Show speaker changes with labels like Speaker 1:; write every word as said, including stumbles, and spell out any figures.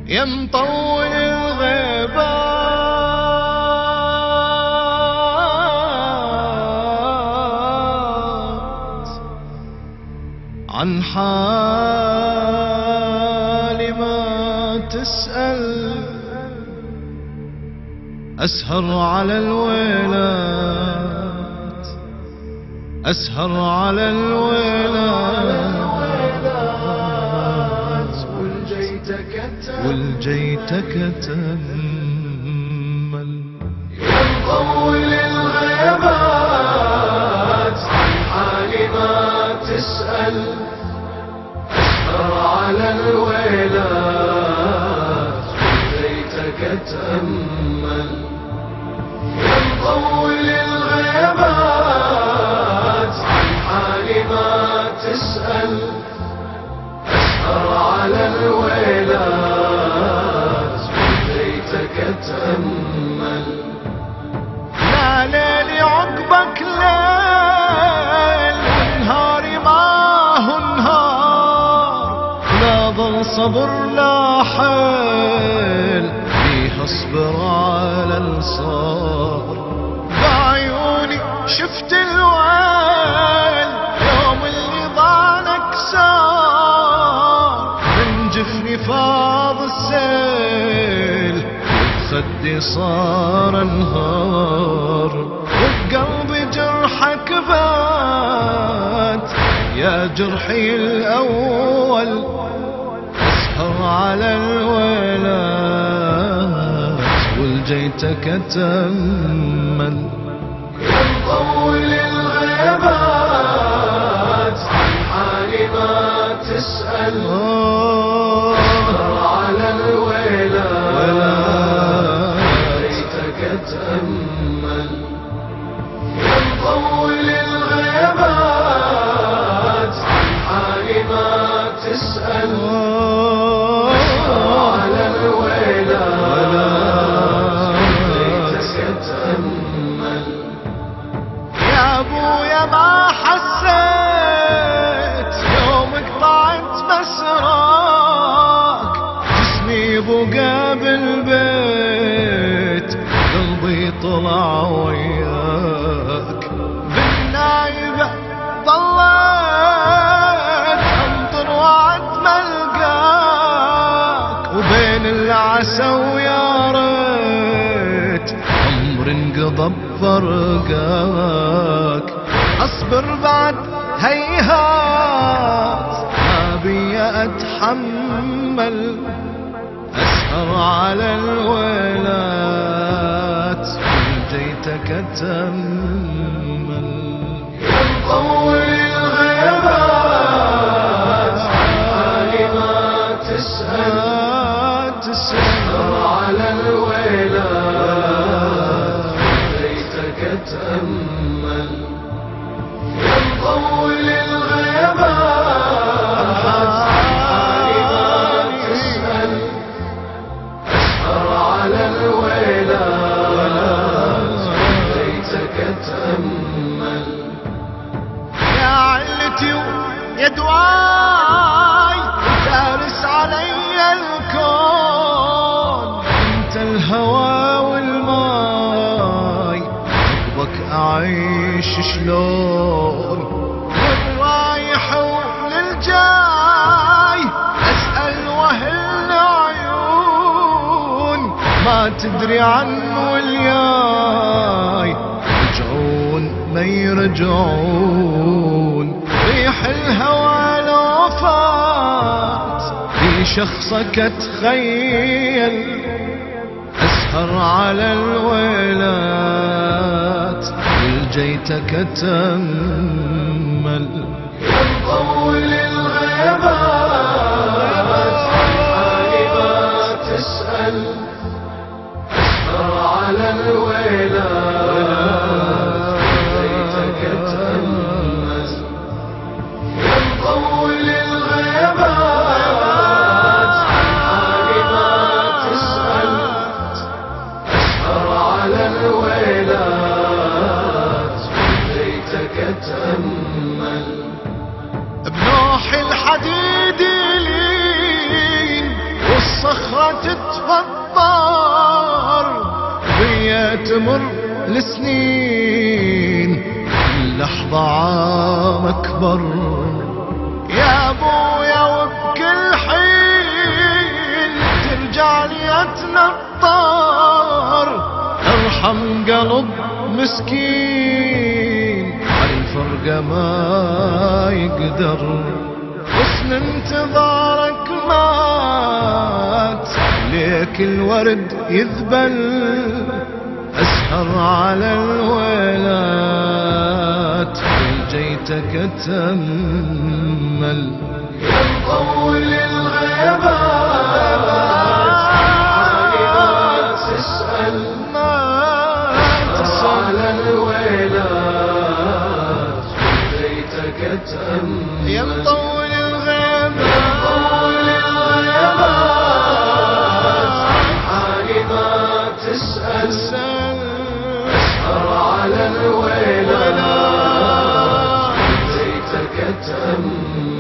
Speaker 1: يا مطول الغيبات عن حالي ما تسأل، أسهر على الويلات، أسهر على الويلات والجيتك تأمل.
Speaker 2: يا مطول الغيبات عن حالي ما تسأل، أسهر على الويلات والجيتك تأمل. يا مطول الغيبات عن حالي ما تسأل، أسهر على الويلات والجيتك تأمل.
Speaker 1: لا ليلي عقبك ليل ونهاري ما هو نهار، لا ظل صبر لا حيل فيه اصبر على الصبر. بعيوني شفت الويل يوم اللي ضانك سار، من جفني فاض السيل خدي صار انهار، وبقلبي جرحك بات يا جرحي الأول. أسهر على الويلات والجيتك تأمل.
Speaker 2: يا مطول الغيبات عن حالي ما تسأل، أسهر على الويلات والجيتك تأمل. يا مطول الغيبات عن حالي ما تسأل، أسهر على الويلات والجيتك تأمل.
Speaker 1: يا ابويا ما حسيت يوم قطعت مسراك، جسمي بقى بالبيت قلبي طلع وياك. بالنايبة ضليت انطر وعد ملقاك، وبين العسى ويا ريت عمر انقضى بفرقاك. اصبر بعد هيهات ما بي اتحمل، أسهر على الويلات والجيتك تأمل.
Speaker 2: يا مطول الغيبات عن حالي ما تسأل، أسهر على الويلات والجيتك تأمل. يا مطول الغيبات عن حالي ما تسأل، أسهر على الويلات والجيتك تأمل.
Speaker 1: يا علتي ويا دواي دارس علي الكون، انت الهوى والماي حبك اعيش شلون، والرايح وللجاي اسأل واهل عيون ما تدري عنه والياي يرجعون ما يرجعون. ريح الهوى لو فات في شخصك اتخيل، أسهر على الويلات والجيتك تأمل.
Speaker 2: يا مطول الغيبات عن حالي ما تسأل، أسهر على الويلات والجيتك تأمل. يا مطول الغيبات عن حالي ما تسأل، أسهر على الويلات والجيتك تأمل.
Speaker 1: بنوحي تتفطر بيا تمر السنين اللحظة عام أكبر يا أبويا وبكل حين ترجع لي أتنطر ارحم قلب مسكين الفرقة ما يقدر حسن انتظارك مات ليك الورد يذبل أسهر على الويلات جيتك أتأمل
Speaker 2: يا مطول الغيبات حالي ما تسأل
Speaker 1: ما
Speaker 2: على الويلات جيتك أتأمل
Speaker 1: يا مطول الغيبات
Speaker 2: مطول الغيبات حالي ما تسأل أسهر على الويلات جيتك أتأمل